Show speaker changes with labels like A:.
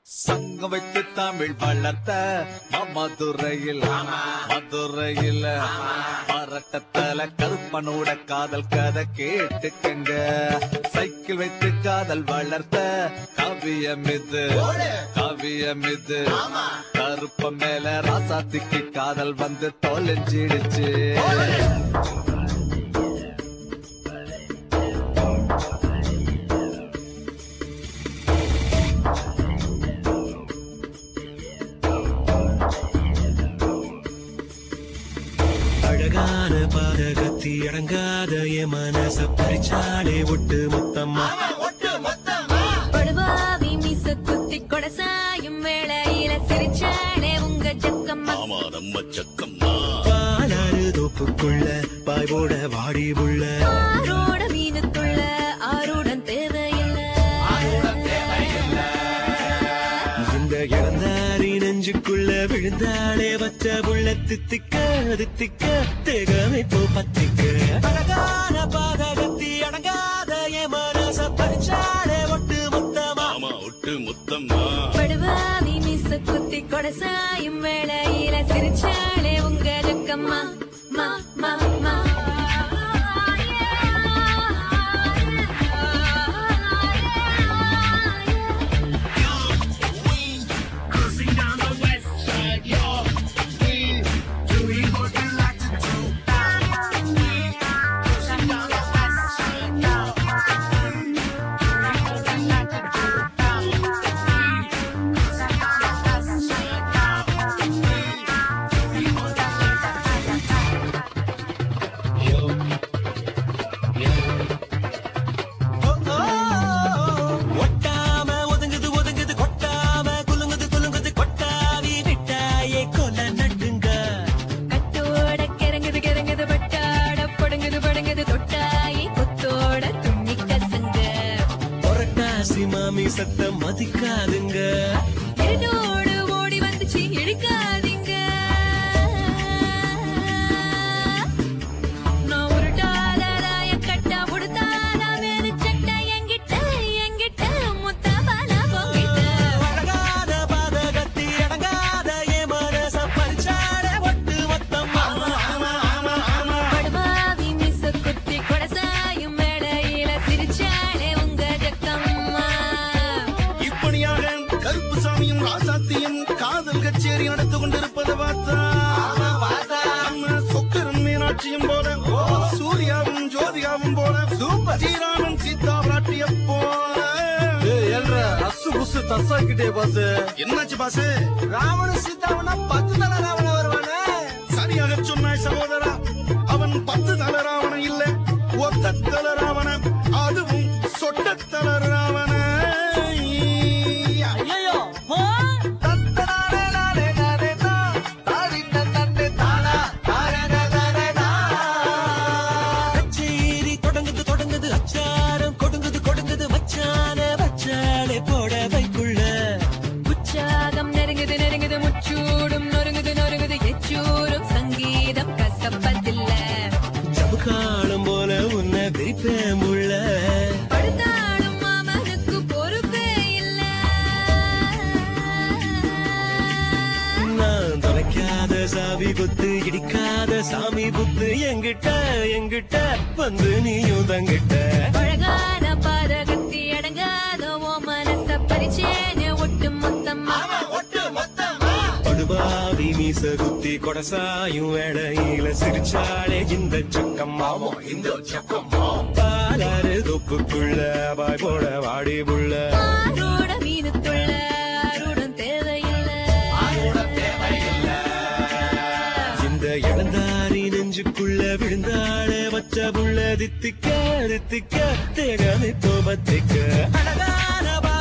A: சங்கம் வைத்து தமிழ் வளர்த்த மதுரையில் பரட்டத்தல கருப்பனோட காதல் கதை கேட்டுக்கங்க. சைக்கிள் வைத்து காதல் வளர்த்த கவியம் இது கருப்ப மேல ராசாத்திக்கு காதல் வந்து தொலைஞ்சிடுச்சு.
B: அழகான பாதகத்தி அடங்காத என் மனச பறிச்சாலே ஒட்டு மொத்தமா
C: படுவாவி மீச குத்தி கொடசாயும் வேளையில சிரிச்சாலே உங்க ஜக்கம்மா.
D: நம்ம ஜக்கம்மா
B: பாலாறு தோப்புக்குள்ள பாய் போட வாடி உள்ள
C: ஆரோட மீனுக்குள்ள ஆரோடன் தேவையில்லை.
B: இந்த இளந்தாரி நெஞ்சுக்குள்ள விழுந்தாலே வச்ச புள்ள தித்திக்க தேகமே போ பத்திக்க. அழகான பாதகத்தி அடங்காத என் மனச பறிச்சாலே ஒட்டு மொத்தமா
D: ஒட்டு மொத்தமா
C: படுவாவி மீச குத்தி கொடசாயும் வேளையில சிரிச்சாலே உங்க ஜக்கம்மா. மா மா மா
B: மாமி சத்தம் மதிக்காதுங்க.
C: என்னோடு ஓடி வந்துச்சு இழுக்காதீங்க. நான் ஒரு டாலராய கட்டா உடுத்தானா வேறு சட்டை எங்கிட்ட முத்தமான போங்கிட்ட.
B: அழகாத பாதகத்தி அடங்காத என் மனச பறிச்சாட ஒட்டு மொத்தமா
C: படுவாவி மீச குத்தி கொடசாயும் வேளையில சிரிச்சாலே உங்க ஜக்கம்மா.
D: கருப்பு சாமியும் ராசாத்தியும் காதல் கச்சேரி நடந்து கொண்டிருப்பதை பார்த்தா சொக்கரன் மீனாட்சியும் போல சூர்யாவும் ஜோதிகாவும் போல சூப்பர் ஸ்ரீராமன் சீதா பிராட்டிய போல
A: அசு புசு தசாக்கிட்டே பாசு.
D: என்னாச்சு பாசு?
A: ராவண சீதாவனா 10 தலை ராவண வருவானே.
D: சரியாக சொன்னாய் சகோதரா. அவன் 10 தலை ராவண இல்ல, ஒத்த தலை ராவண, அதுவும் சொட்ட தலை ராவண.
B: கச்சேரி தொடங்குது அச்சாரம் கொடுங்குது வச்சாலே போட வைக்குள்ள
C: உற்சாகம் நெருங்குது முச்சூடும் நொறுங்குது எச்சூரும் சங்கீதம் கசப்பதில்ல.
B: ஜபுகாலம் போல உன்னை விரிப்பேன் முள்ள
C: படுத்தாலும் மாமனுக்கு பொறுப்பே இல்ல.
B: நான் தொலைக்காத சாவி புத்து இடிக்காத சாமி புத்து எங்கிட்ட வந்து நீயும் தங்கிட்ட.
C: அழகான பாதகத்தி அடங்காத ஓ மனச பறிச்சேனே ஒட்டு மொத்தமா.
B: படுபாவி மீச குத்தி கொடசாயும் வேளையில சிரிச்சாலே இந்த சக்கம்மா பாலாறு தொப்புக்குள்ள பாய் போட வாடி புள்ள
C: ஆரோட மீனுக்குள்ள ஆரோடன் தேவையில்லை.
B: இந்த இளந்தாரி நெஞ்சுக்குள்ள விழுந்தாளே வச்ச புள்ள தித்திக்க தேகமே பத்திக்க. அழகான